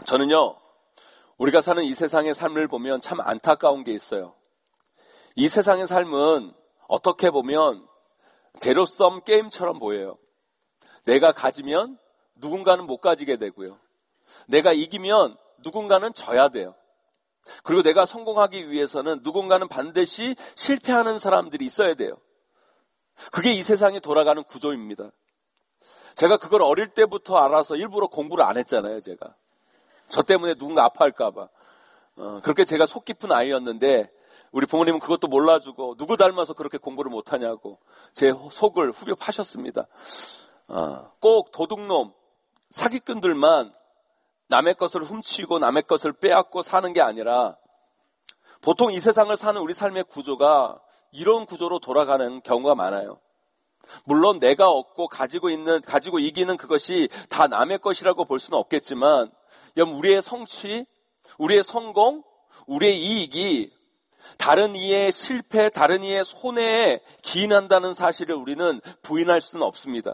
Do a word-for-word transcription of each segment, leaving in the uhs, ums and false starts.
저는요, 우리가 사는 이 세상의 삶을 보면 참 안타까운 게 있어요. 이 세상의 삶은 어떻게 보면 제로섬 게임처럼 보여요. 내가 가지면 누군가는 못 가지게 되고요. 내가 이기면 누군가는 져야 돼요. 그리고 내가 성공하기 위해서는 누군가는 반드시 실패하는 사람들이 있어야 돼요. 그게 이 세상이 돌아가는 구조입니다. 제가 그걸 어릴 때부터 알아서 일부러 공부를 안 했잖아요, 제가. 저 때문에 누군가 아파할까 봐. 어, 그렇게 제가 속 깊은 아이였는데 우리 부모님은 그것도 몰라주고 누구 닮아서 그렇게 공부를 못하냐고 제 속을 후벼 파셨습니다. 어, 꼭 도둑놈, 사기꾼들만 남의 것을 훔치고 남의 것을 빼앗고 사는 게 아니라 보통 이 세상을 사는 우리 삶의 구조가 이런 구조로 돌아가는 경우가 많아요. 물론 내가 얻고 가지고 있는, 가지고 이기는 그것이 다 남의 것이라고 볼 수는 없겠지만 여러분, 우리의 성취, 우리의 성공, 우리의 이익이 다른 이의 실패, 다른 이의 손해에 기인한다는 사실을 우리는 부인할 수는 없습니다.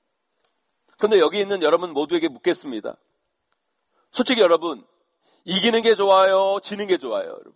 그런데 여기 있는 여러분 모두에게 묻겠습니다. 솔직히 여러분, 이기는 게 좋아요? 지는 게 좋아요? 여러분?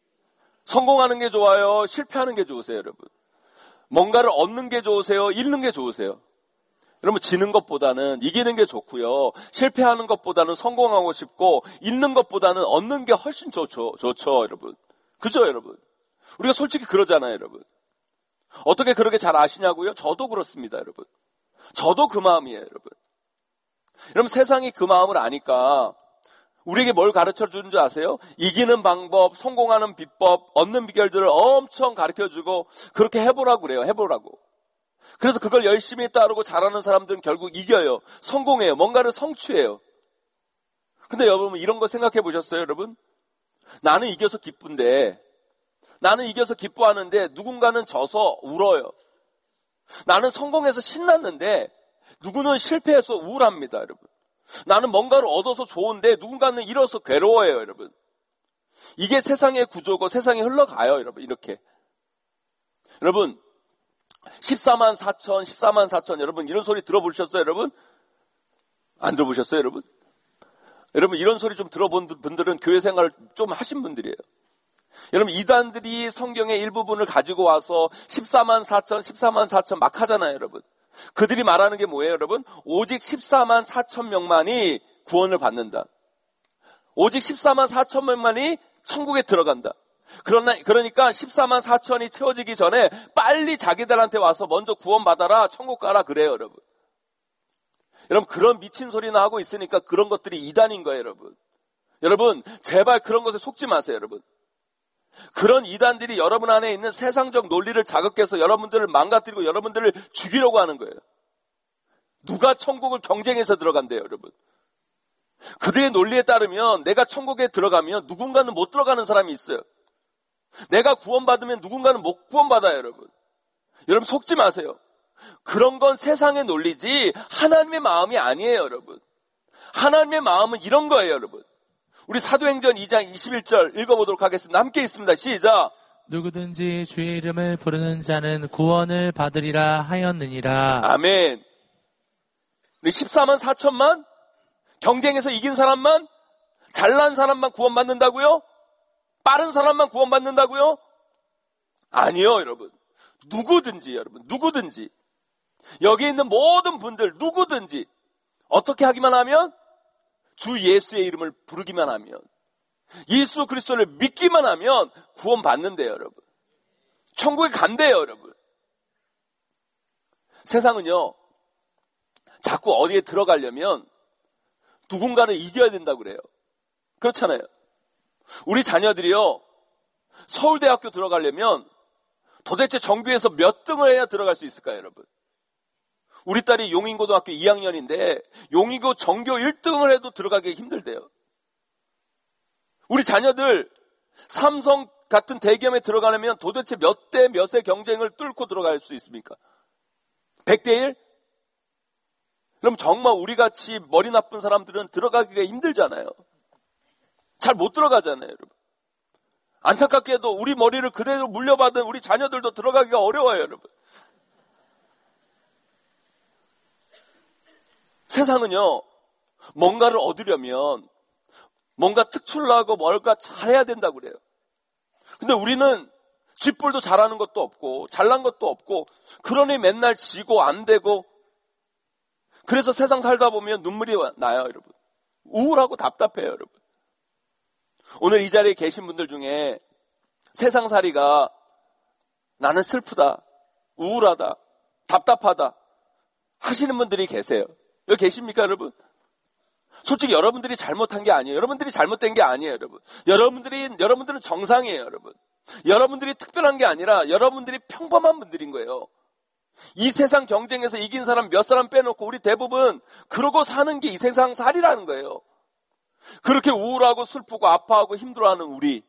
성공하는 게 좋아요? 실패하는 게 좋으세요? 여러분? 뭔가를 얻는 게 좋으세요? 잃는 게 좋으세요? 여러분, 지는 것보다는 이기는 게 좋고요. 실패하는 것보다는 성공하고 싶고 잃는 것보다는 얻는 게 훨씬 좋죠. 좋죠, 여러분. 그죠, 여러분? 우리가 솔직히 그러잖아요, 여러분. 어떻게 그렇게 잘 아시냐고요? 저도 그렇습니다, 여러분. 저도 그 마음이에요, 여러분. 여러분, 세상이 그 마음을 아니까 우리에게 뭘 가르쳐 주는 줄 아세요? 이기는 방법, 성공하는 비법, 얻는 비결들을 엄청 가르쳐주고 그렇게 해보라고 그래요. 해보라고. 그래서 그걸 열심히 따르고 잘하는 사람들은 결국 이겨요. 성공해요. 뭔가를 성취해요. 근데 여러분, 이런 거 생각해 보셨어요, 여러분? 나는 이겨서 기쁜데, 나는 이겨서 기뻐하는데 누군가는 져서 울어요. 나는 성공해서 신났는데 누구는 실패해서 우울합니다, 여러분. 나는 뭔가를 얻어서 좋은데 누군가는 잃어서 괴로워해요, 여러분. 이게 세상의 구조고 세상이 흘러가요, 여러분. 이렇게. 여러분, 십사만 사천, 십사만 사천, 여러분 이런 소리 들어보셨어요, 여러분? 안 들어보셨어요, 여러분? 여러분, 이런 소리 좀 들어본 분들은 교회 생활을 좀 하신 분들이에요. 여러분, 이단들이 성경의 일부분을 가지고 와서 십사만 사천, 십사만 사천 막 하잖아요, 여러분. 그들이 말하는 게 뭐예요, 여러분? 오직 십사만 사천 명만이 구원을 받는다. 오직 십사만 사천 명만이 천국에 들어간다. 그러나, 그러니까 십사만 사천이 채워지기 전에 빨리 자기들한테 와서 먼저 구원받아라, 천국 가라, 그래요, 여러분. 여러분, 그런 미친 소리나 하고 있으니까 그런 것들이 이단인 거예요, 여러분. 여러분, 제발 그런 것에 속지 마세요, 여러분. 그런 이단들이 여러분 안에 있는 세상적 논리를 자극해서 여러분들을 망가뜨리고 여러분들을 죽이려고 하는 거예요. 누가 천국을 경쟁해서 들어간대요, 여러분. 그들의 논리에 따르면 내가 천국에 들어가면 누군가는 못 들어가는 사람이 있어요. 내가 구원받으면 누군가는 못 구원받아요, 여러분. 여러분, 속지 마세요. 그런 건 세상의 논리지 하나님의 마음이 아니에요, 여러분. 하나님의 마음은 이런 거예요, 여러분. 우리 사도행전 이 장 이십일 절 읽어보도록 하겠습니다. 함께 있습니다. 시작. 누구든지 주의 이름을 부르는 자는 구원을 받으리라 하였느니라. 아멘. 우리 십사만 사천만 경쟁에서 이긴 사람만, 잘난 사람만 구원받는다고요? 빠른 사람만 구원받는다고요? 아니요, 여러분. 누구든지, 여러분, 누구든지. 여기 있는 모든 분들, 누구든지 어떻게 하기만 하면? 주 예수의 이름을 부르기만 하면, 예수 그리스도를 믿기만 하면 구원받는데요, 여러분. 천국에 간대요, 여러분. 세상은요, 자꾸 어디에 들어가려면 누군가를 이겨야 된다고 그래요. 그렇잖아요. 우리 자녀들이요, 서울대학교 들어가려면 도대체 정규에서 몇 등을 해야 들어갈 수 있을까요, 여러분? 우리 딸이 용인고등학교 이 학년인데 용인고 전교 일 등을 해도 들어가기 힘들대요. 우리 자녀들 삼성 같은 대기업에 들어가려면 도대체 몇 대 몇의 경쟁을 뚫고 들어갈 수 있습니까? 백 대 일? 그럼 정말 우리같이 머리 나쁜 사람들은 들어가기가 힘들잖아요. 잘 못 들어가잖아요, 여러분. 안타깝게도 우리 머리를 그대로 물려받은 우리 자녀들도 들어가기가 어려워요, 여러분. 세상은요, 뭔가를 얻으려면 뭔가 특출나고 뭔가 잘해야 된다고 그래요. 근데 우리는 쥐뿔도 잘하는 것도 없고 잘난 것도 없고 그러니 맨날 지고 안 되고 그래서 세상 살다 보면 눈물이 나요, 여러분. 우울하고 답답해요, 여러분. 오늘 이 자리에 계신 분들 중에 세상살이가 나는 슬프다, 우울하다, 답답하다 하시는 분들이 계세요. 여기 계십니까, 여러분? 솔직히 여러분들이 잘못한 게 아니에요. 여러분들이 잘못된 게 아니에요, 여러분. 여러분들이, 여러분들은 정상이에요, 여러분. 여러분들이 특별한 게 아니라 여러분들이 평범한 분들인 거예요. 이 세상 경쟁에서 이긴 사람 몇 사람 빼놓고 우리 대부분 그러고 사는 게 이 세상 살이라는 거예요. 그렇게 우울하고 슬프고 아파하고 힘들어하는 우리,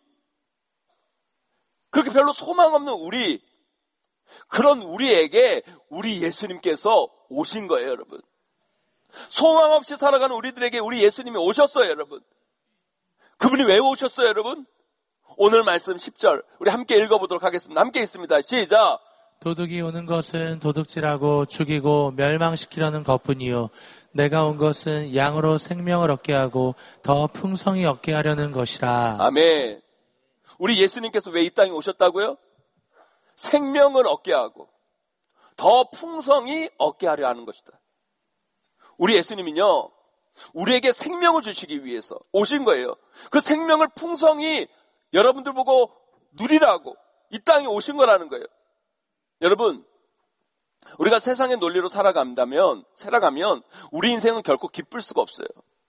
그렇게 별로 소망 없는 우리, 그런 우리에게 우리 예수님께서 오신 거예요, 여러분. 소망 없이 살아가는 우리들에게 우리 예수님이 오셨어요, 여러분. 그분이 왜 오셨어요, 여러분? 오늘 말씀 십 절 우리 함께 읽어보도록 하겠습니다. 함께 있습니다. 시작. 도둑이 오는 것은 도둑질하고 죽이고 멸망시키려는 것뿐이요 내가 온 것은 양으로 생명을 얻게 하고 더 풍성히 얻게 하려는 것이라. 아멘. 우리 예수님께서 왜 이 땅에 오셨다고요? 생명을 얻게 하고 더 풍성히 얻게 하려 하는 것이다. 우리 예수님은요, 우리에게 생명을 주시기 위해서 오신 거예요. 그 생명을 풍성히 여러분들 보고 누리라고 이 땅에 오신 거라는 거예요. 여러분, 우리가 세상의 논리로 살아간다면, 살아가면 우리 인생은 결코 기쁠 수가 없어요.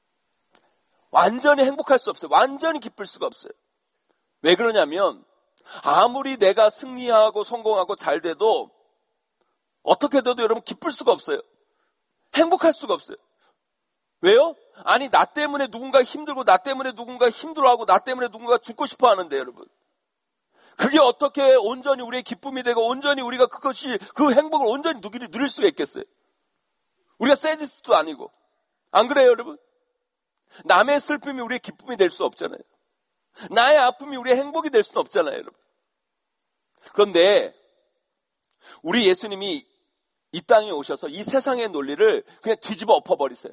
완전히 행복할 수 없어요. 완전히 기쁠 수가 없어요. 왜 그러냐면 아무리 내가 승리하고 성공하고 잘 돼도 어떻게 돼도 여러분 기쁠 수가 없어요. 행복할 수가 없어요. 왜요? 아니 나 때문에 누군가 힘들고 나 때문에 누군가 힘들어하고 나 때문에 누군가 죽고 싶어 하는데 여러분, 그게 어떻게 온전히 우리의 기쁨이 되고 온전히 우리가 그것이 그 행복을 온전히 누리를 누릴 수가 있겠어요? 우리가 세디스트도 아니고. 안 그래요, 여러분? 남의 슬픔이 우리의 기쁨이 될 수 없잖아요. 나의 아픔이 우리의 행복이 될 수는 없잖아요, 여러분. 그런데 우리 예수님이 이 땅에 오셔서 이 세상의 논리를 그냥 뒤집어 엎어버리세요.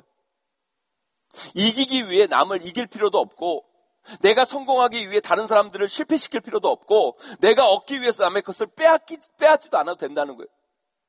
이기기 위해 남을 이길 필요도 없고, 내가 성공하기 위해 다른 사람들을 실패시킬 필요도 없고, 내가 얻기 위해서 남의 것을 빼앗기, 빼앗지도 않아도 된다는 거예요.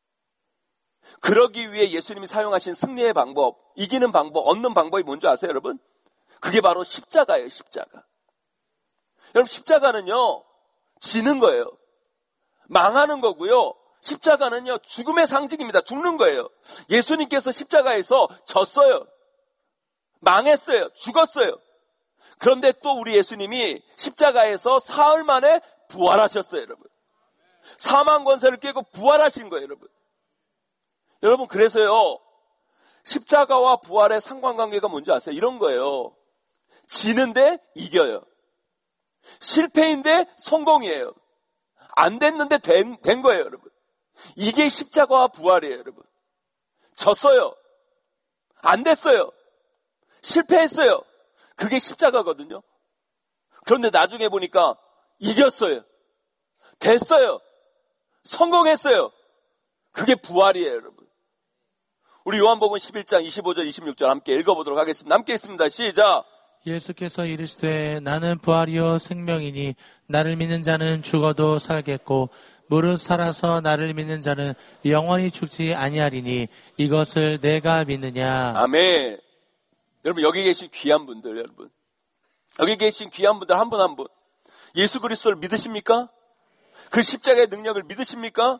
그러기 위해 예수님이 사용하신 승리의 방법, 이기는 방법, 얻는 방법이 뭔지 아세요, 여러분? 그게 바로 십자가예요, 십자가. 여러분, 십자가는요, 지는 거예요. 망하는 거고요. 십자가는요, 죽음의 상징입니다. 죽는 거예요. 예수님께서 십자가에서 졌어요. 망했어요. 죽었어요. 그런데 또 우리 예수님이 십자가에서 사흘 만에 부활하셨어요, 여러분. 사망 권세를 깨고 부활하신 거예요, 여러분. 여러분, 그래서요, 십자가와 부활의 상관관계가 뭔지 아세요? 이런 거예요. 지는데 이겨요. 실패인데 성공이에요. 안 됐는데 된, 된 거예요, 여러분. 이게 십자가와 부활이에요, 여러분. 졌어요. 안 됐어요. 실패했어요. 그게 십자가거든요. 그런데 나중에 보니까 이겼어요. 됐어요. 성공했어요. 그게 부활이에요, 여러분. 우리 요한복음 십일 장 이십오 절 이십육 절 함께 읽어보도록 하겠습니다. 함께 있습니다. 시작. 예수께서 이르시되 나는 부활이요 생명이니 나를 믿는 자는 죽어도 살겠고 무릇 살아서 나를 믿는 자는 영원히 죽지 아니하리니 이것을 내가 믿느냐. 아멘. 여러분, 여기 계신 귀한 분들, 여러분, 여기 계신 귀한 분들 한 분 한 분, 예수 그리스도를 믿으십니까? 그 십자가의 능력을 믿으십니까?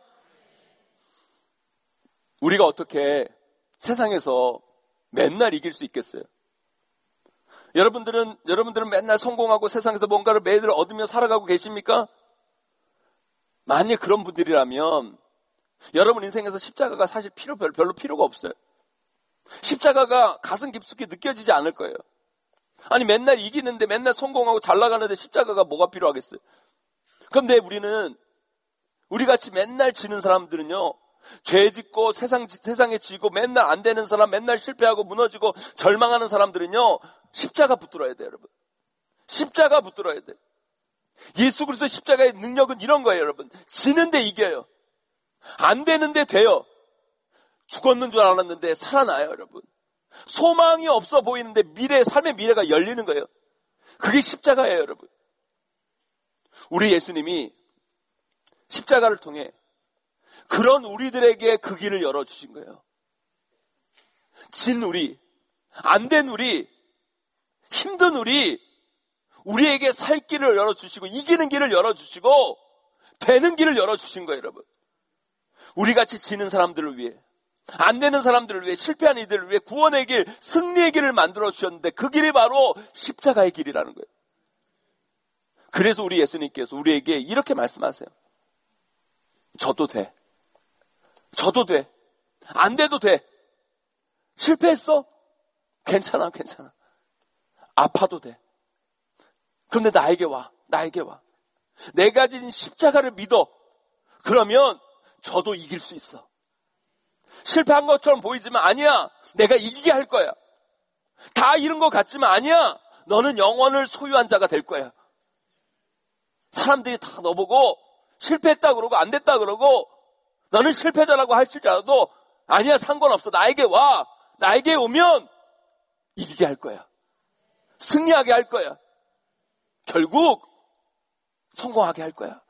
우리가 어떻게 세상에서 맨날 이길 수 있겠어요? 여러분들은 여러분들은 맨날 성공하고 세상에서 뭔가를 매일 얻으며 살아가고 계십니까? 만약 그런 분들이라면 여러분 인생에서 십자가가 사실 필요 별로 필요가 없어요. 십자가가 가슴 깊숙이 느껴지지 않을 거예요. 아니 맨날 이기는데 맨날 성공하고 잘 나가는데 십자가가 뭐가 필요하겠어요? 그런데 우리는 우리같이 맨날 지는 사람들은요, 죄 짓고 세상, 세상에 지고 맨날 안 되는 사람, 맨날 실패하고 무너지고 절망하는 사람들은요, 십자가 붙들어야 돼요, 여러분. 십자가 붙들어야 돼요. 예수 그리스도 십자가의 능력은 이런 거예요, 여러분. 지는데 이겨요. 안 되는데 돼요. 죽었는 줄 알았는데 살아나요, 여러분. 소망이 없어 보이는데 미래, 삶의 미래가 열리는 거예요. 그게 십자가예요, 여러분. 우리 예수님이 십자가를 통해 그런 우리들에게 그 길을 열어주신 거예요. 진 우리, 안 된 우리, 힘든 우리, 우리에게 살 길을 열어주시고 이기는 길을 열어주시고 되는 길을 열어주신 거예요, 여러분. 우리같이 지는 사람들을 위해, 안 되는 사람들을 위해, 실패한 이들을 위해 구원의 길, 승리의 길을 만들어주셨는데 그 길이 바로 십자가의 길이라는 거예요. 그래서 우리 예수님께서 우리에게 이렇게 말씀하세요. 저도 돼. 저도 돼. 안 돼도 돼. 실패했어? 괜찮아, 괜찮아. 아파도 돼. 그런데 나에게 와. 나에게 와. 내가 진 십자가를 믿어. 그러면 저도 이길 수 있어. 실패한 것처럼 보이지만 아니야. 내가 이기게 할 거야. 다 잃은 것 같지만 아니야. 너는 영원을 소유한 자가 될 거야. 사람들이 다 너보고 실패했다 그러고 안 됐다 그러고 너는 실패자라고 할지라도 아니야, 상관없어. 나에게 와. 나에게 오면 이기게 할 거야. 승리하게 할 거야. 결국 성공하게 할 거야.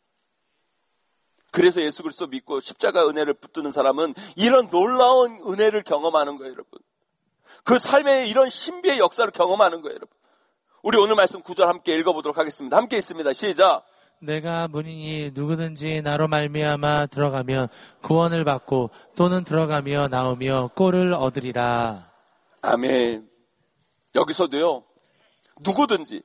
그래서 예수 그리스도 믿고 십자가 은혜를 붙드는 사람은 이런 놀라운 은혜를 경험하는 거예요, 여러분. 그 삶의 이런 신비의 역사를 경험하는 거예요, 여러분. 우리 오늘 말씀 구 절 함께 읽어보도록 하겠습니다. 함께 있습니다. 시작. 내가 문이니 누구든지 나로 말미암아 들어가면 구원을 받고 또는 들어가며 나오며 꼴을 얻으리라. 아멘. 여기서도요, 누구든지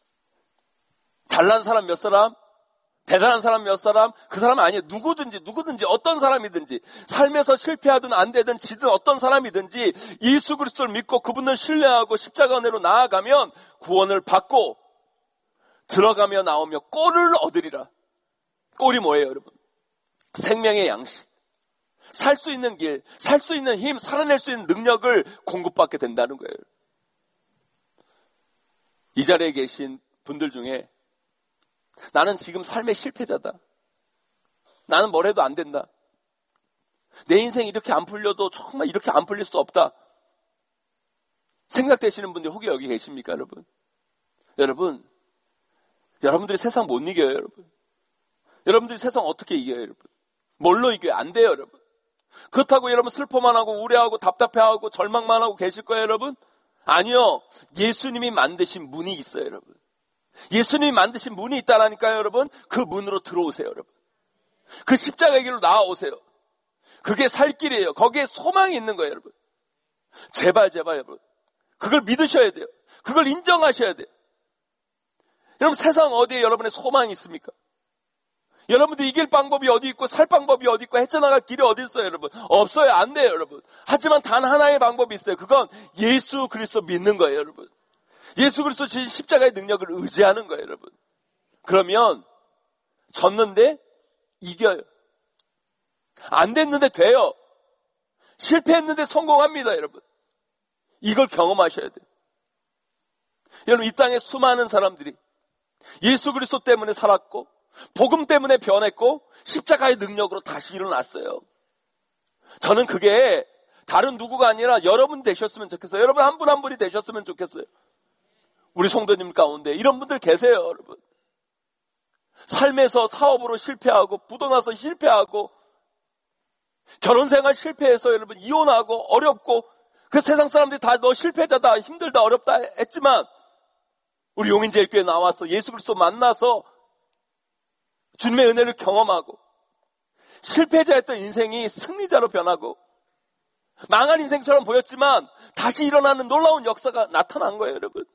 잘난 사람 몇 사람, 대단한 사람 몇 사람, 그 사람 아니에요. 누구든지 누구든지 어떤 사람이든지 삶에서 실패하든 안 되든 지든 어떤 사람이든지 예수 그리스도를 믿고 그분을 신뢰하고 십자가 은혜로 나아가면 구원을 받고 들어가며 나오며 꼴을 얻으리라. 꼴이 뭐예요, 여러분? 생명의 양식, 살 수 있는 길, 살 수 있는 힘, 살아낼 수 있는 능력을 공급받게 된다는 거예요. 이 자리에 계신 분들 중에 나는 지금 삶의 실패자다. 나는 뭘 해도 안 된다. 내 인생 이렇게 안 풀려도 정말 이렇게 안 풀릴 수 없다. 생각되시는 분들이 혹여 여기 계십니까, 여러분? 여러분, 여러분들이 세상 못 이겨요, 여러분. 여러분들이 세상 어떻게 이겨요, 여러분? 뭘로 이겨요? 안 돼요, 여러분. 그렇다고 여러분 슬퍼만 하고 우려하고 답답해하고 절망만 하고 계실 거예요, 여러분? 아니요. 예수님이 만드신 문이 있어요, 여러분. 예수님이 만드신 문이 있다라니까요, 여러분. 그 문으로 들어오세요, 여러분. 그 십자가의 길로 나아오세요. 그게 살 길이에요. 거기에 소망이 있는 거예요, 여러분. 제발 제발 여러분, 그걸 믿으셔야 돼요. 그걸 인정하셔야 돼요. 여러분, 세상 어디에 여러분의 소망이 있습니까? 여러분들 이길 방법이 어디 있고 살 방법이 어디 있고 헤쳐나갈 길이 어디 있어요, 여러분? 없어요. 안 돼요, 여러분. 하지만 단 하나의 방법이 있어요. 그건 예수 그리스도 믿는 거예요, 여러분. 예수 그리스도 진 십자가의 능력을 의지하는 거예요, 여러분. 그러면 졌는데 이겨요. 안 됐는데 돼요. 실패했는데 성공합니다, 여러분. 이걸 경험하셔야 돼요. 여러분, 이 땅에 수많은 사람들이 예수 그리스도 때문에 살았고 복음 때문에 변했고 십자가의 능력으로 다시 일어났어요. 저는 그게 다른 누구가 아니라 여러분 되셨으면 좋겠어요. 여러분 한 분 한 분이 되셨으면 좋겠어요. 우리 성도님 가운데 이런 분들 계세요, 여러분. 삶에서 사업으로 실패하고 부도 나서 실패하고 결혼생활 실패해서 여러분 이혼하고 어렵고 그 세상 사람들이 다 너 실패자다, 힘들다, 어렵다 했지만 우리 용인제일교회 나와서 예수 그리스도 만나서 주님의 은혜를 경험하고 실패자였던 인생이 승리자로 변하고 망한 인생처럼 보였지만 다시 일어나는 놀라운 역사가 나타난 거예요, 여러분.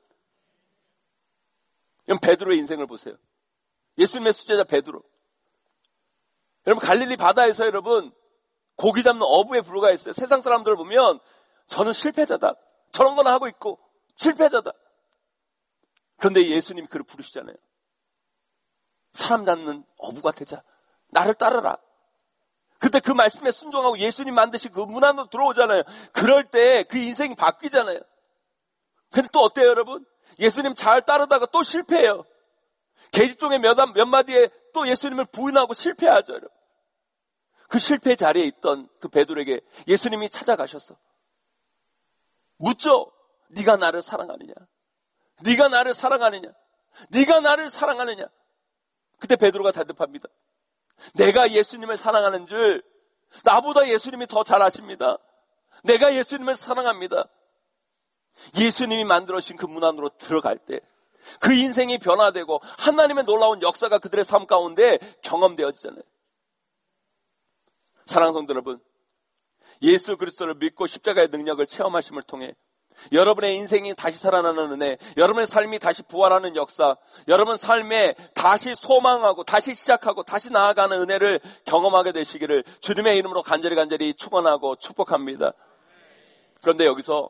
여러분, 베드로의 인생을 보세요. 예수님의 수제자 베드로. 여러분, 갈릴리 바다에서 여러분 고기 잡는 어부에 불과했어요. 세상 사람들을 보면 저는 실패자다, 저런 거나 하고 있고 실패자다. 그런데 예수님이 그를 부르시잖아요. 사람 잡는 어부가 되자. 나를 따르라. 그때 그 말씀에 순종하고 예수님 만드신 그 문 안으로 들어오잖아요. 그럴 때 그 인생이 바뀌잖아요. 근데 또 어때요, 여러분? 예수님 잘 따르다가 또 실패해요. 계집종의 몇, 몇 마디에 또 예수님을 부인하고 실패하죠, 여러분. 그 실패 자리에 있던 그 베드로에게 예수님이 찾아가셔서 묻죠. 네가 나를 사랑하느냐? 네가 나를 사랑하느냐? 네가 나를 사랑하느냐? 그때 베드로가 대답합니다. 내가 예수님을 사랑하는 줄 나보다 예수님이 더 잘 아십니다. 내가 예수님을 사랑합니다. 예수님이 만들어주신 그 문 안으로 들어갈 때 그 인생이 변화되고 하나님의 놀라운 역사가 그들의 삶 가운데 경험되어지잖아요. 사랑하는 성도 여러분, 예수 그리스도를 믿고 십자가의 능력을 체험하심을 통해 여러분의 인생이 다시 살아나는 은혜, 여러분의 삶이 다시 부활하는 역사, 여러분 삶에 다시 소망하고 다시 시작하고 다시 나아가는 은혜를 경험하게 되시기를 주님의 이름으로 간절히 간절히 축원하고 축복합니다. 그런데 여기서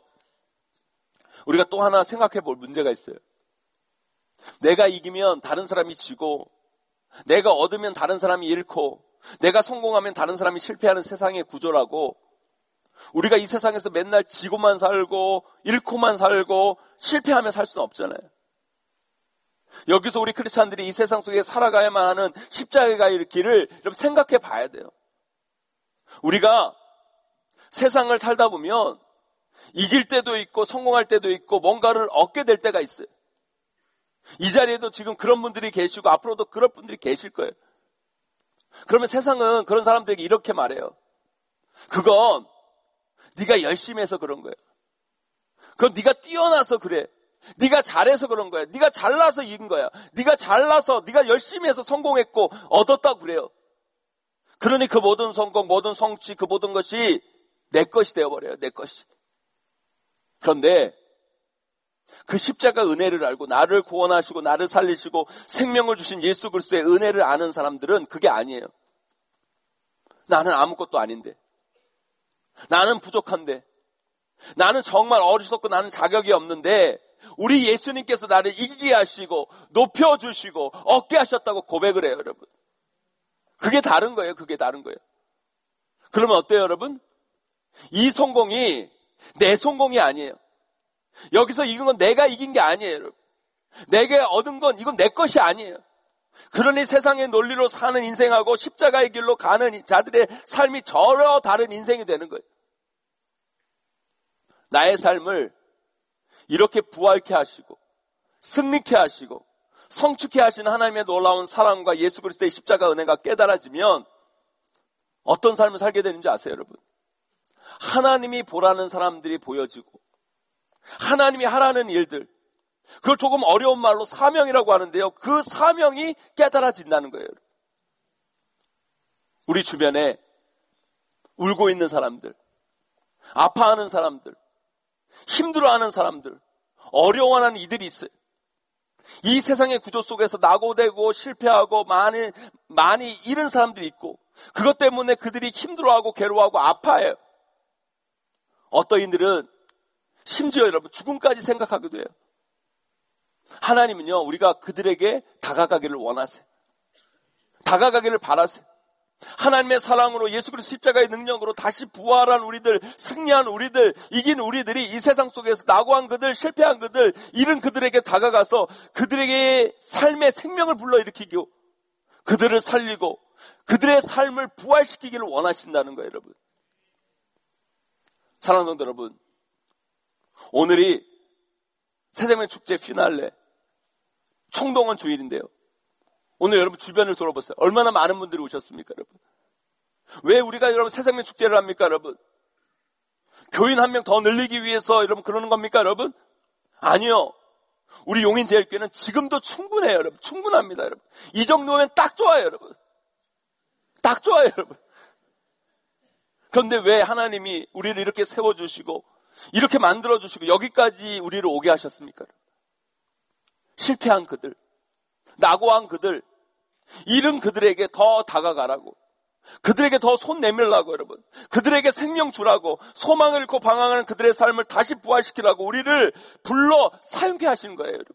우리가 또 하나 생각해 볼 문제가 있어요. 내가 이기면 다른 사람이 지고, 내가 얻으면 다른 사람이 잃고, 내가 성공하면 다른 사람이 실패하는 세상의 구조라고, 우리가 이 세상에서 맨날 지고만 살고 잃고만 살고 실패하며 살 수는 없잖아요. 여기서 우리 크리스찬들이 이 세상 속에 살아가야만 하는 십자가의 길을 좀 생각해 봐야 돼요. 우리가 세상을 살다 보면 이길 때도 있고 성공할 때도 있고 뭔가를 얻게 될 때가 있어요. 이 자리에도 지금 그런 분들이 계시고 앞으로도 그런 분들이 계실 거예요. 그러면 세상은 그런 사람들에게 이렇게 말해요. 그건 네가 열심히 해서 그런 거야. 그건 네가 뛰어나서 그래. 네가 잘해서 그런 거야. 네가 잘나서 이긴 거야. 네가 잘나서 네가 열심히 해서 성공했고 얻었다고 그래요. 그러니 그 모든 성공, 모든 성취, 그 모든 것이 내 것이 되어버려요. 내 것이. 그런데 그 십자가 은혜를 알고 나를 구원하시고 나를 살리시고 생명을 주신 예수 그리스도의 은혜를 아는 사람들은 그게 아니에요. 나는 아무것도 아닌데, 나는 부족한데, 나는 정말 어리석고 나는 자격이 없는데 우리 예수님께서 나를 이기게 하시고 높여주시고 얻게 하셨다고 고백을 해요. 여러분, 그게 다른 거예요. 그게 다른 거예요. 그러면 어때요 여러분? 이 성공이 내 성공이 아니에요. 여기서 이긴 건 내가 이긴 게 아니에요. 여러분, 내게 얻은 건 이건 내 것이 아니에요. 그러니 세상의 논리로 사는 인생하고 십자가의 길로 가는 자들의 삶이 전혀 다른 인생이 되는 거예요. 나의 삶을 이렇게 부활케 하시고 승리케 하시고 성축케 하시는 하나님의 놀라운 사랑과 예수 그리스도의 십자가 은혜가 깨달아지면 어떤 삶을 살게 되는지 아세요 여러분? 하나님이 보라는 사람들이 보여지고 하나님이 하라는 일들, 그걸 조금 어려운 말로 사명이라고 하는데요, 그 사명이 깨달아진다는 거예요. 우리 주변에 울고 있는 사람들, 아파하는 사람들, 힘들어하는 사람들, 어려워하는 이들이 있어요. 이 세상의 구조 속에서 낙오되고 실패하고 많이 많이 잃은 사람들이 있고, 그것 때문에 그들이 힘들어하고 괴로워하고 아파해요. 어떤 이들은 심지어 여러분 죽음까지 생각하기도 해요. 하나님은요, 우리가 그들에게 다가가기를 원하세요. 다가가기를 바라세요. 하나님의 사랑으로 예수 그리스도 십자가의 능력으로 다시 부활한 우리들, 승리한 우리들, 이긴 우리들이 이 세상 속에서 낙오한 그들, 실패한 그들, 잃은 그들에게 다가가서 그들에게 삶의 생명을 불러일으키고 그들을 살리고 그들의 삶을 부활시키기를 원하신다는 거예요. 여러분, 사랑하는 성도 여러분, 오늘이 새생명 축제 피날레 총동원 주일인데요, 오늘 여러분 주변을 돌아보세요. 얼마나 많은 분들이 오셨습니까 여러분? 왜 우리가 여러분 새생명 축제를 합니까 여러분? 교인 한 명 더 늘리기 위해서 여러분 그러는 겁니까 여러분? 아니요. 우리 용인제일교회는 지금도 충분해요 여러분. 충분합니다 여러분. 이 정도면 딱 좋아요 여러분. 딱 좋아요 여러분. 그런데 왜 하나님이 우리를 이렇게 세워주시고 이렇게 만들어주시고 여기까지 우리를 오게 하셨습니까? 실패한 그들, 낙오한 그들, 잃은 그들에게 더 다가가라고, 그들에게 더 손 내밀라고 여러분, 그들에게 생명 주라고, 소망을 잃고 방황하는 그들의 삶을 다시 부활시키라고 우리를 불러 사용케 하신 거예요 여러분.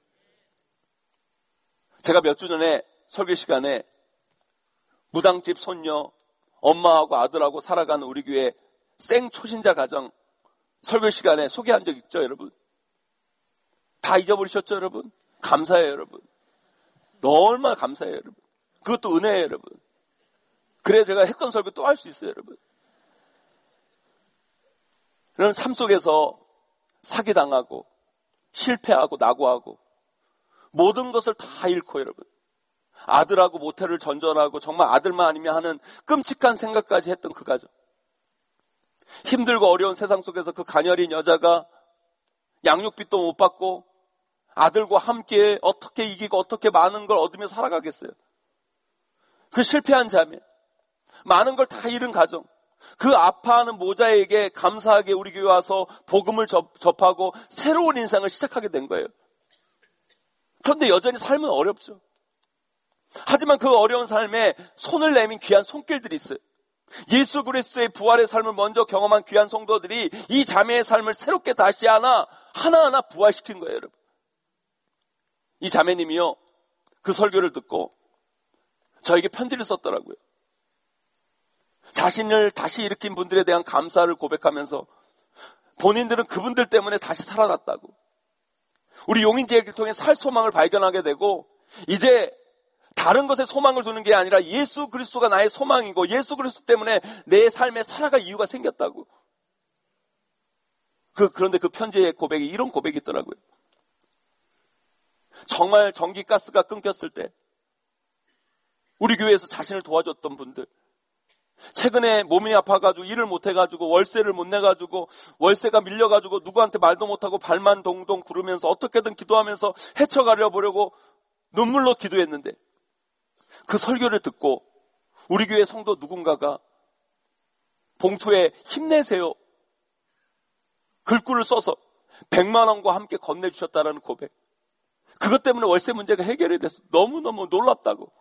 제가 몇 주 전에 설교 시간에 무당집 손녀, 엄마하고 아들하고 살아가는 우리 교회 생 초신자 가정 설교 시간에 소개한 적 있죠 여러분? 다 잊어버리셨죠 여러분? 감사해요 여러분. 얼마나 감사해요 여러분. 그것도 은혜예요 여러분. 그래야 제가 했던 설교 또 할 수 있어요 여러분. 그런 삶 속에서 사기당하고 실패하고 낙오하고 모든 것을 다 잃고 여러분 아들하고 모태를 전전하고 정말 아들만 아니면 하는 끔찍한 생각까지 했던 그 가정. 힘들고 어려운 세상 속에서 그 가녀린 여자가 양육빚도 못 받고 아들과 함께 어떻게 이기고 어떻게 많은 걸 얻으며 살아가겠어요. 그 실패한 자매, 많은 걸 다 잃은 가정, 그 아파하는 모자에게 감사하게 우리 교회 와서 복음을 접, 접하고 새로운 인생을 시작하게 된 거예요. 그런데 여전히 삶은 어렵죠. 하지만 그 어려운 삶에 손을 내민 귀한 손길들이 있어요. 예수 그리스도의 부활의 삶을 먼저 경험한 귀한 성도들이 이 자매의 삶을 새롭게 다시 하나 하나하나 부활시킨 거예요, 여러분. 이 자매님이요, 그 설교를 듣고 저에게 편지를 썼더라고요. 자신을 다시 일으킨 분들에 대한 감사를 고백하면서 본인들은 그분들 때문에 다시 살아났다고, 우리 용인제일을 통해 살 소망을 발견하게 되고 이제 다른 것에 소망을 두는 게 아니라 예수 그리스도가 나의 소망이고 예수 그리스도 때문에 내 삶에 살아갈 이유가 생겼다고. 그, 그런데 그 편지의 고백이 이런 고백이 있더라고요. 정말 전기 가스가 끊겼을 때 우리 교회에서 자신을 도와줬던 분들, 최근에 몸이 아파가지고 일을 못해가지고 월세를 못 내가지고 월세가 밀려가지고 누구한테 말도 못하고 발만 동동 구르면서 어떻게든 기도하면서 헤쳐가려 보려고 눈물로 기도했는데 그 설교를 듣고 우리 교회 성도 누군가가 봉투에 힘내세요 글귀를 써서 백만 원과 함께 건네주셨다라는 고백. 그것 때문에 월세 문제가 해결이 됐어. 너무너무 놀랍다고.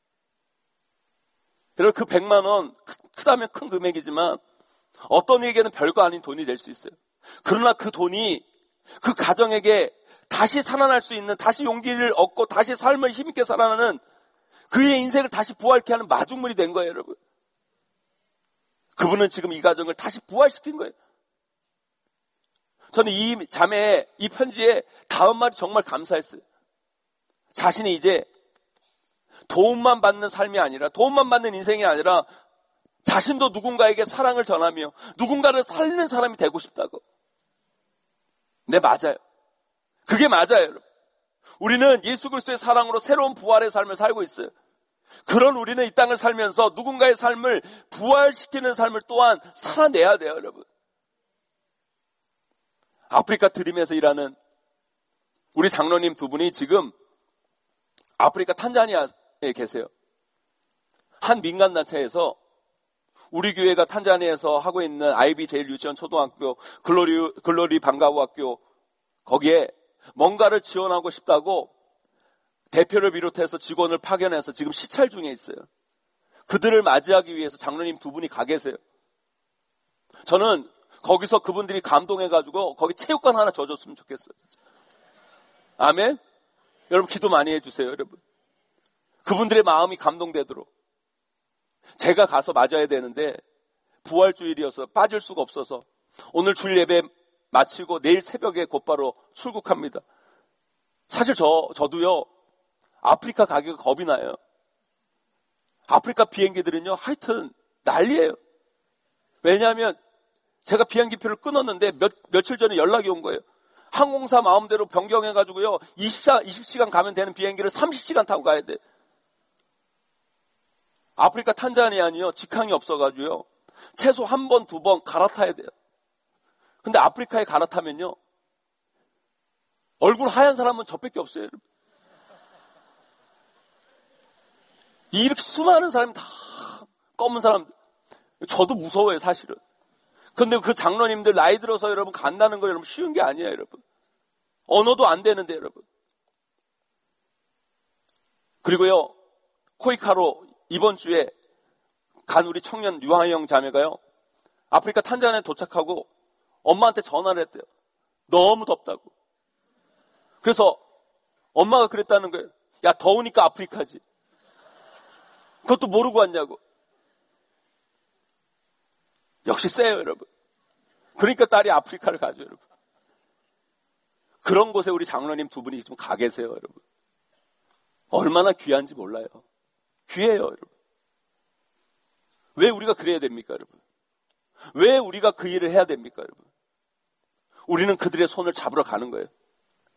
여러분, 그 백만 원 크다면 큰 금액이지만 어떤 이에게는 별거 아닌 돈이 될 수 있어요. 그러나 그 돈이 그 가정에게 다시 살아날 수 있는, 다시 용기를 얻고 다시 삶을 힘있게 살아나는 그의 인생을 다시 부활케 하는 마중물이 된 거예요, 여러분. 그분은 지금 이 가정을 다시 부활시킨 거예요. 저는 이 자매의 이 편지에 다음 말이 정말 감사했어요. 자신이 이제 도움만 받는 삶이 아니라, 도움만 받는 인생이 아니라 자신도 누군가에게 사랑을 전하며 누군가를 살리는 사람이 되고 싶다고. 네, 맞아요. 그게 맞아요, 여러분. 우리는 예수 그리스도의 사랑으로 새로운 부활의 삶을 살고 있어요. 그런 우리는 이 땅을 살면서 누군가의 삶을 부활시키는 삶을 또한 살아내야 돼요, 여러분. 아프리카 드림에서 일하는 우리 장로님 두 분이 지금 아프리카 탄자니아에 계세요. 한 민간단체에서 우리 교회가 탄자니아에서 하고 있는 아이비 제일 유치원 초등학교, 글로리, 글로리 방과후 학교, 거기에 뭔가를 지원하고 싶다고 대표를 비롯해서 직원을 파견해서 지금 시찰 중에 있어요. 그들을 맞이하기 위해서 장로님 두 분이 가 계세요. 저는 거기서 그분들이 감동해가지고 거기 체육관 하나 줘줬으면 좋겠어요. 아멘? 여러분 기도 많이 해주세요, 여러분. 그분들의 마음이 감동되도록. 제가 가서 맞아야 되는데 부활주일이어서 빠질 수가 없어서 오늘 주일 예배 마치고 내일 새벽에 곧바로 출국합니다. 사실 저, 저도요, 아프리카 가기가 겁이 나요. 아프리카 비행기들은요, 하여튼 난리예요. 왜냐하면 제가 비행기표를 끊었는데 몇, 며칠 전에 연락이 온 거예요. 항공사 마음대로 변경해가지고요, 이십 시간 가면 되는 비행기를 삼십 시간 타고 가야 돼. 아프리카 탄자니아는요, 직항이 없어가지고요, 최소 한 번, 두 번 갈아타야 돼요. 근데 아프리카에 갈아타면요, 얼굴 하얀 사람은 저밖에 없어요, 여러분. 이렇게 수많은 사람이 다 검은 사람, 저도 무서워요, 사실은. 근데 그 장로님들 나이 들어서 여러분 간다는 거 여러분 쉬운 게 아니에요, 여러분. 언어도 안 되는데, 여러분. 그리고요, 코이카로 이번 주에 간 우리 청년 유하영 자매가요, 아프리카 탄자니아에 도착하고 엄마한테 전화를 했대요. 너무 덥다고. 그래서 엄마가 그랬다는 거예요. 야, 더우니까 아프리카지. 그것도 모르고 왔냐고. 역시 세요, 여러분. 그러니까 딸이 아프리카를 가죠, 여러분. 그런 곳에 우리 장로님 두 분이 좀 가 계세요, 여러분. 얼마나 귀한지 몰라요. 귀해요, 여러분. 왜 우리가 그래야 됩니까, 여러분? 왜 우리가 그 일을 해야 됩니까, 여러분? 우리는 그들의 손을 잡으러 가는 거예요.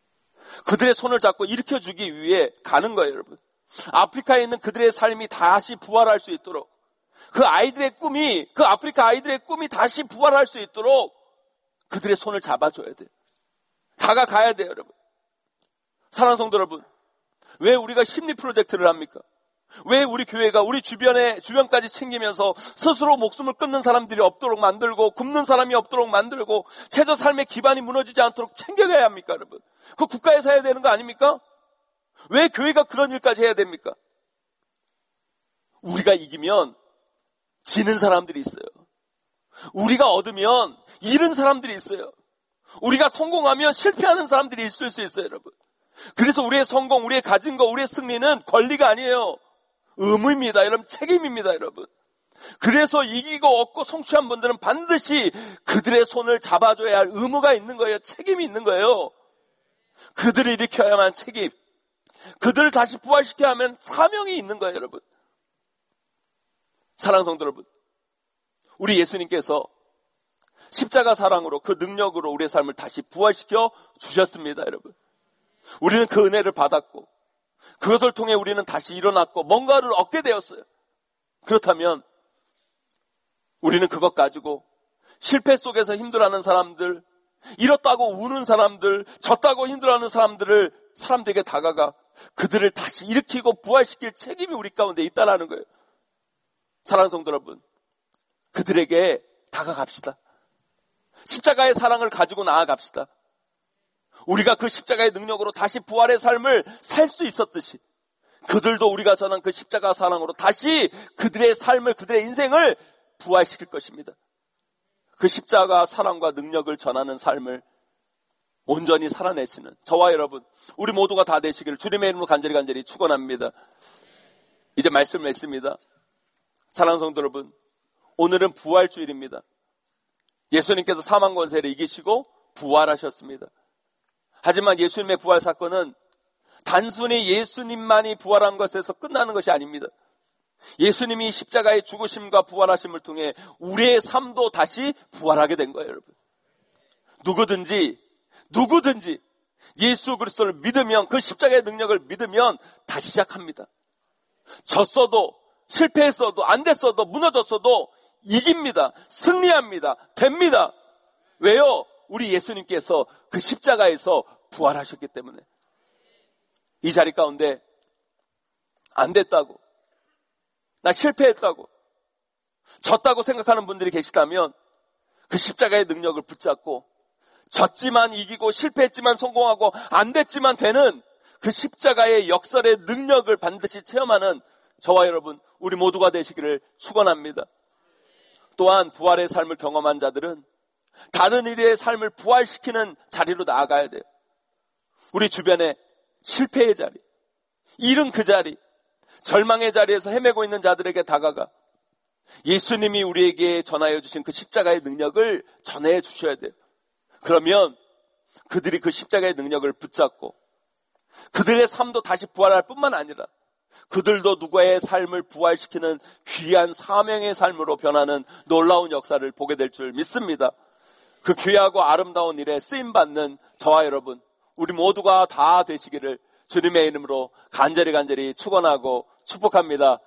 그들의 손을 잡고 일으켜주기 위해 가는 거예요, 여러분. 아프리카에 있는 그들의 삶이 다시 부활할 수 있도록, 그 아이들의 꿈이, 그 아프리카 아이들의 꿈이 다시 부활할 수 있도록 그들의 손을 잡아줘야 돼요. 다가가야 돼요, 여러분. 사랑하는 성도 여러분, 왜 우리가 심리 프로젝트를 합니까? 왜 우리 교회가 우리 주변에, 주변까지 챙기면서 스스로 목숨을 끊는 사람들이 없도록 만들고, 굶는 사람이 없도록 만들고, 최저 삶의 기반이 무너지지 않도록 챙겨가야 합니까, 여러분? 그 국가에서 해야 되는 거 아닙니까? 왜 교회가 그런 일까지 해야 됩니까? 우리가 이기면 지는 사람들이 있어요. 우리가 얻으면 잃은 사람들이 있어요. 우리가 성공하면 실패하는 사람들이 있을 수 있어요, 여러분. 그래서 우리의 성공, 우리의 가진 거, 우리의 승리는 권리가 아니에요. 의무입니다, 여러분. 책임입니다, 여러분. 그래서 이기고 얻고 성취한 분들은 반드시 그들의 손을 잡아줘야 할 의무가 있는 거예요. 책임이 있는 거예요. 그들을 일으켜야만 책임, 그들을 다시 부활시켜야 하면 사명이 있는 거예요, 여러분. 사랑하는 성도 여러분, 우리 예수님께서 십자가 사랑으로, 그 능력으로 우리의 삶을 다시 부활시켜 주셨습니다, 여러분. 우리는 그 은혜를 받았고, 그것을 통해 우리는 다시 일어났고 뭔가를 얻게 되었어요. 그렇다면 우리는 그것 가지고 실패 속에서 힘들어하는 사람들, 잃었다고 우는 사람들, 졌다고 힘들어하는 사람들을, 사람들에게 다가가 그들을 다시 일으키고 부활시킬 책임이 우리 가운데 있다라는 거예요. 사랑하는 성도 여러분, 그들에게 다가갑시다. 십자가의 사랑을 가지고 나아갑시다. 우리가 그 십자가의 능력으로 다시 부활의 삶을 살 수 있었듯이 그들도 우리가 전한 그 십자가 사랑으로 다시 그들의 삶을, 그들의 인생을 부활시킬 것입니다. 그 십자가 사랑과 능력을 전하는 삶을 온전히 살아내시는 저와 여러분, 우리 모두가 다 되시기를 주님의 이름으로 간절히 간절히 축원합니다. 이제 말씀을 맺습니다. 사랑하는 성도 여러분, 오늘은 부활주일입니다. 예수님께서 사망 권세를 이기시고 부활하셨습니다. 하지만 예수님의 부활 사건은 단순히 예수님만이 부활한 것에서 끝나는 것이 아닙니다. 예수님이 십자가의 죽으심과 부활하심을 통해 우리의 삶도 다시 부활하게 된 거예요, 여러분. 누구든지 누구든지 예수 그리스도를 믿으면, 그 십자가의 능력을 믿으면 다시 시작합니다. 졌어도, 실패했어도, 안 됐어도, 무너졌어도 이깁니다. 승리합니다. 됩니다. 왜요? 우리 예수님께서 그 십자가에서 부활하셨기 때문에. 이 자리 가운데 안 됐다고, 나 실패했다고, 졌다고 생각하는 분들이 계시다면 그 십자가의 능력을 붙잡고 졌지만 이기고, 실패했지만 성공하고, 안 됐지만 되는 그 십자가의 역설의 능력을 반드시 체험하는 저와 여러분, 우리 모두가 되시기를 축원합니다. 또한 부활의 삶을 경험한 자들은 다른 일의 삶을 부활시키는 자리로 나아가야 돼요. 우리 주변에 실패의 자리, 잃은 그 자리, 절망의 자리에서 헤매고 있는 자들에게 다가가 예수님이 우리에게 전하여 주신 그 십자가의 능력을 전해 주셔야 돼요. 그러면 그들이 그 십자가의 능력을 붙잡고 그들의 삶도 다시 부활할 뿐만 아니라 그들도 누구의 삶을 부활시키는 귀한 사명의 삶으로 변하는 놀라운 역사를 보게 될 줄 믿습니다. 그 귀하고 아름다운 일에 쓰임받는 저와 여러분, 우리 모두가 다 되시기를 주님의 이름으로 간절히 간절히 축원하고 축복합니다.